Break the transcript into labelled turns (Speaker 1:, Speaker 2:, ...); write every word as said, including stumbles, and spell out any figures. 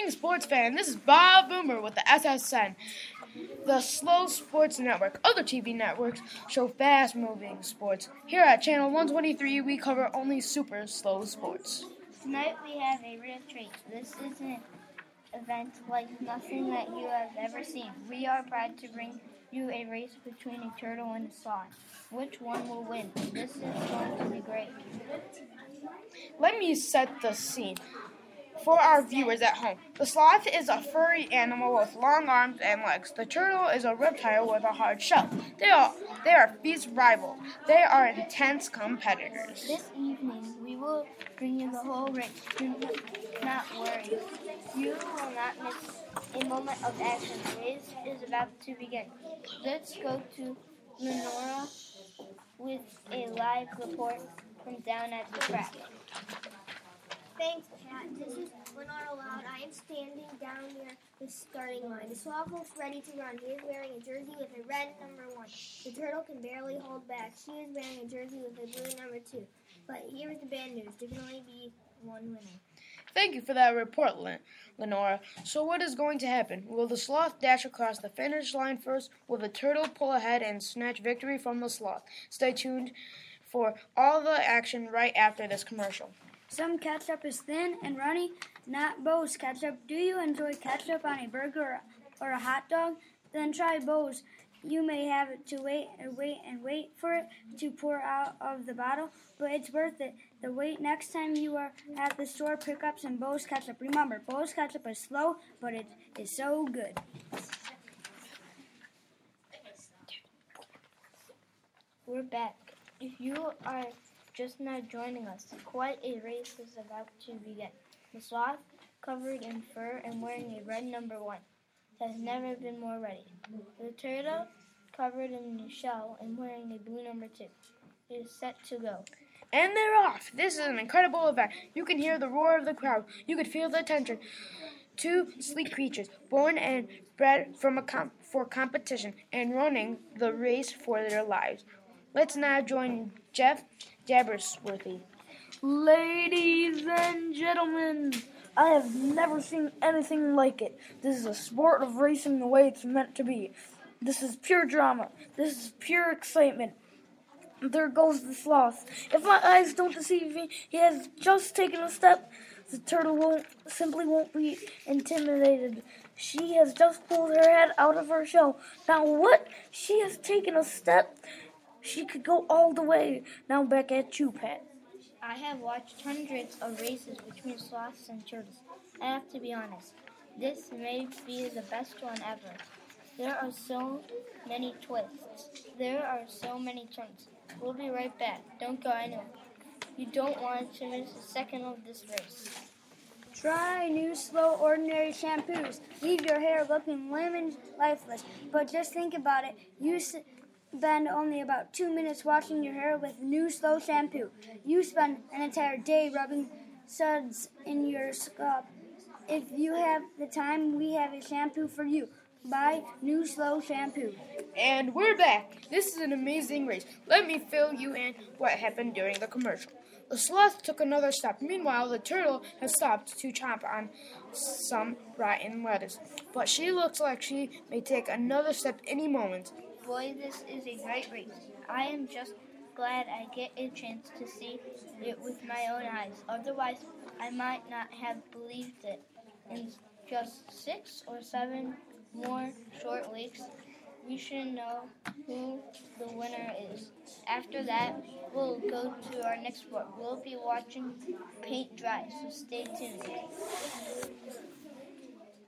Speaker 1: morning, sports fan. This is Bob Boomer with the S S N, the Slow Sports Network. Other T V networks show fast-moving sports. Here at Channel one twenty-three, we cover only super slow sports.
Speaker 2: Tonight we have a real treat. This is an event like nothing that you have ever seen. We are proud to bring you a race between a turtle and a sloth. Which one will win? This is going to be great.
Speaker 1: Let me set the scene for our viewers at home. The sloth is a furry animal with long arms and legs. The turtle is a reptile with a hard shell. They are they are fierce rivals. They are intense competitors.
Speaker 2: This evening we will bring you the whole race. Do not worry. You will not miss a moment of action. The race is about to begin. Let's go to Lenora with a live report from down at the track.
Speaker 3: Thanks, Pat. This is Lenora Loud. I am standing down near the starting line. The sloth looks ready to run. He is wearing a jersey with a red number one. The turtle can barely hold back. She is wearing a jersey with a blue number two. But here is the bad news. There can only be one winner.
Speaker 1: Thank you for that report, Len- Lenora. So what is going to happen? Will the sloth dash across the finish line first? Will the turtle pull ahead and snatch victory from the sloth? Stay tuned for all the action right after this commercial.
Speaker 4: Some ketchup is thin and runny, not Bo's ketchup. Do you enjoy ketchup on a burger or a hot dog? Then try Bo's. You may have to wait and wait and wait for it to pour out of the bottle, but it's worth it. The wait next time you are at the store, pick up some Bo's ketchup. Remember, Bo's ketchup is slow, but it is so good.
Speaker 2: We're back. If you are just now joining us, quite a race is about to begin. The sloth, covered in fur and wearing a red number one, has never been more ready. The turtle, covered in a shell and wearing a blue number two, is set to go.
Speaker 1: And they're off. This is an incredible event. You can hear the roar of the crowd. You could feel the tension. Two sleek creatures, born and bred from a com- for competition and running the race for their lives. Let's now join Jeff Jabbersworthy.
Speaker 5: Ladies and gentlemen, I have never seen anything like it. This is a sport of racing the way it's meant to be. This is pure drama. This is pure excitement. There goes the sloth. If my eyes don't deceive me, he has just taken a step. The turtle won't simply won't be intimidated. She has just pulled her head out of her shell. Now what? She has taken a step. She could go all the way. Now back at you, Pat.
Speaker 2: I have watched hundreds of races between sloths and turtles. I have to be honest, this may be the best one ever. There are so many twists. There are so many turns. We'll be right back. Don't go anywhere. You don't want to miss a second of this race.
Speaker 4: Try new slow ordinary shampoos. Leave your hair looking lemon lifeless. But just think about it. You spend only about two minutes washing your hair with new slow shampoo. You spend an entire day rubbing suds in your scalp. If you have the time, we have a shampoo for you. Buy new slow shampoo.
Speaker 1: And we're back. This is an amazing race. Let me fill you in what happened during the commercial. The sloth took another step. Meanwhile, the turtle has stopped to chomp on some rotten lettuce. But she looks like she may take another step any moment.
Speaker 2: Boy, this is a great race. I am just glad I get a chance to see it with my own eyes. Otherwise, I might not have believed it. In just six or seven more short weeks, we should know who the winner is. After that, we'll go to our next sport. We'll be watching paint dry, so stay tuned.